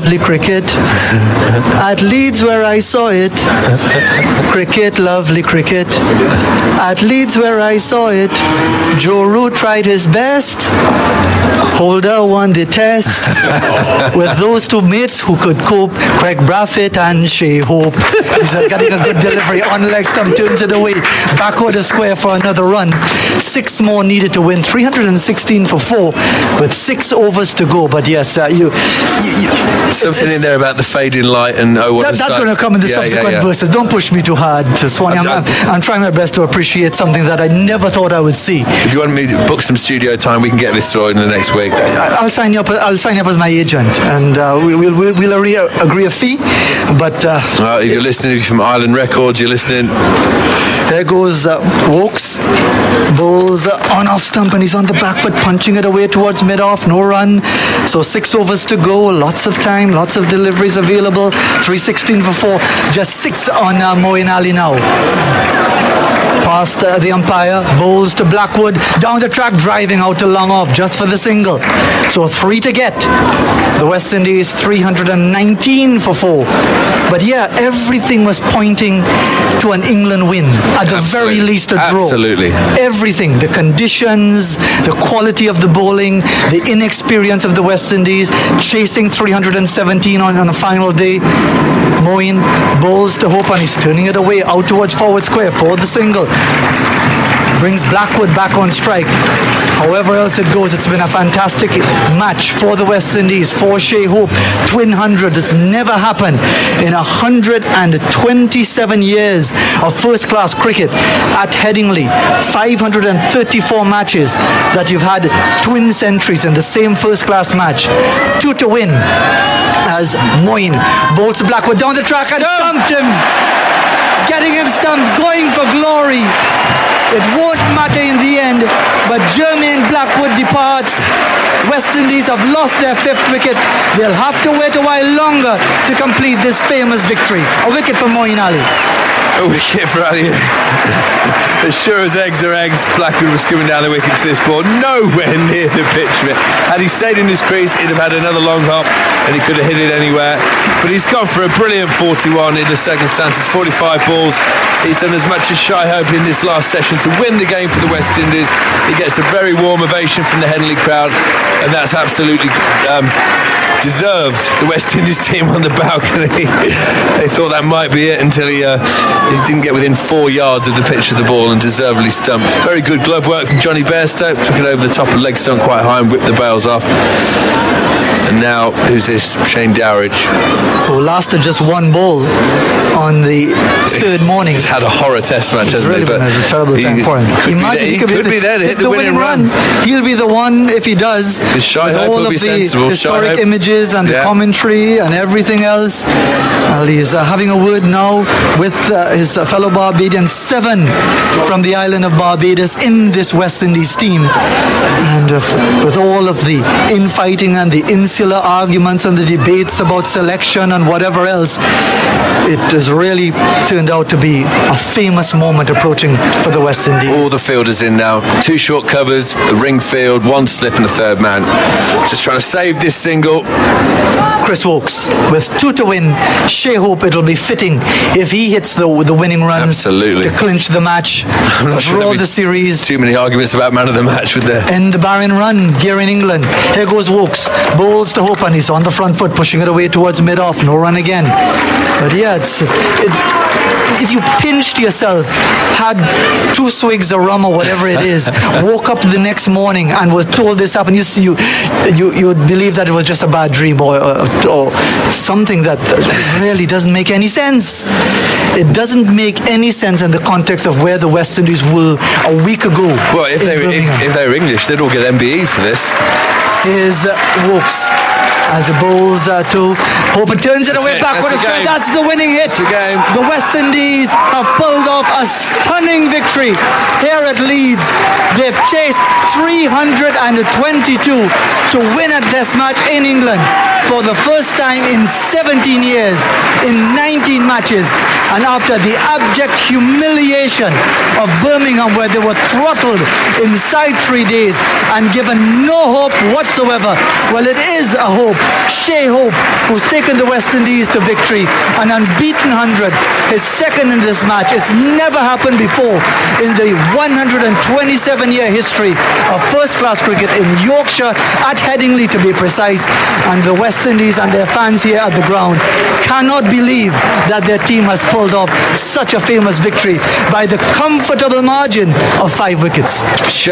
lovely cricket. At Leeds where I saw it. Cricket, lovely cricket. At Leeds where I saw it. Joe Root tried his best. Holder won the test. With those two mates who could cope, Craig Braffett and Shea Hope. He's getting a good delivery on leg stump, turns it away. Backward a square for another run. 6 more needed to win. 316 for 4 with 6 overs to go. But yes, something in there about the fading light and that's going to come in the subsequent verses. Don't push me too hard, Swanee. I'm trying my best to appreciate something that I never thought I would see. If you want me to book some studio time, we can get this sorted in the next week. I'll sign you up. I'll sign you up as my agent, and we'll agree a fee. But if you're listening from Island Records, you're listening. There goes Wokes. Bowls on off stump, and he's on the back foot, punching it away towards mid-off. No run. So 6 overs to go. Lots of time. Lots of deliveries available. 316 for 4. Just 6 on Moeen Ali now. Past the umpire, bowls to Blackwood, down the track, driving out to long off just for the single. So 3 to get. The West Indies 319 for 4. But yeah, everything was pointing to an England win. At the very least, a draw. Absolutely. Everything. The conditions, the quality of the bowling, the inexperience of the West Indies, chasing 317 on a final day. Moeen bowls to Hope, and he's turning it away out towards forward square for the single. Brings Blackwood back on strike. However else it goes, it's been a fantastic match for the West Indies, for Shea Hope. Twin hundreds. It's never happened in 127 years of first-class cricket at Headingley. 534 matches that you've had twin centuries in the same first-class match. 2 to win as Moeen bolts Blackwood down the track and stumped him. Getting him stumped, going for glory. It won't matter in the end, but Jermaine Blackwood departs. West Indies have lost their 5th wicket. They'll have to wait a while longer to complete this famous victory. A wicket for Moeen Ali. A wicket for Ali. As sure as eggs are eggs, Blackwood was coming down the wicket to this ball, nowhere near the pitch of it. Had he stayed in his crease, he'd have had another long hop and he could have hit it anywhere. But he's gone for a brilliant 41 in the circumstances, 45 balls. He's done as much as Shai Hope in this last session to win the game for the West Indies. He gets a very warm ovation from the Headingley crowd, and that's absolutely deserved. The West Indies team on the balcony, they thought that might be it until he didn't get within 4 yards of the pitch of the ball and deservedly stumped. Very good glove work from Johnny Bairstow. Took it over the top of leg stump quite high and whipped the bails off. And now, who's this? Shane Dowridge, who lasted just 1 ball on the 3rd morning. He's had a horror test match, hasn't he? But it's a terrible time for him. He could be there to hit the winning run. He'll be the one if he does. With all of the historic images and the commentary and everything else. Well, he's having a word now with his fellow Barbadians. 7 from the island of Barbados in this West Indies team. And with all of the infighting and the insular arguments and the debates about selection and whatever else, it has really turned out to be a famous moment approaching for the West Indies. All the fielders in now. 2 short covers, a ring field, 1 slip and a 3rd man. Just trying to save this single. Chris Wokes with 2 to win. Shea Hope, it'll be fitting if he hits the winning runs. Absolutely. To clinch the match, I'm not draw the series. Too many arguments about man of the match with the end the barren run here in England. Here goes Wokes, bowls to Hope, and he's on the front foot, pushing it away towards mid-off. No run again. But yeah, if you pinched yourself, had 2 swigs of rum or whatever it is, woke up the next morning and was told this happened, you would believe that it was just a bad dream or something that really doesn't make any sense. It doesn't make any sense in the context of where the West Indies were a week ago. Well, if they were English, they'd all get MBEs for this. Here's Wokes as it bowls to Hope, and turns it away backward. That's the winning hit. That's the game. The West Indies have pulled off a stunning victory here at Leeds. They've chased 322 to win a test match in England for the first time in 17 years. In 19 matches, and after the abject humiliation of Birmingham, where they were throttled inside 3 days and given no hope whatsoever, well, it is a hope. Shea Hope, who's taken the West Indies to victory, an unbeaten 100, his second in this match. It's never happened before in the 127-year history of first-class cricket in Yorkshire, at Headingley to be precise, and the West Indies and their fans here at the ground cannot believe that their team has pulled off such a famous victory by the comfortable margin of 5 wickets.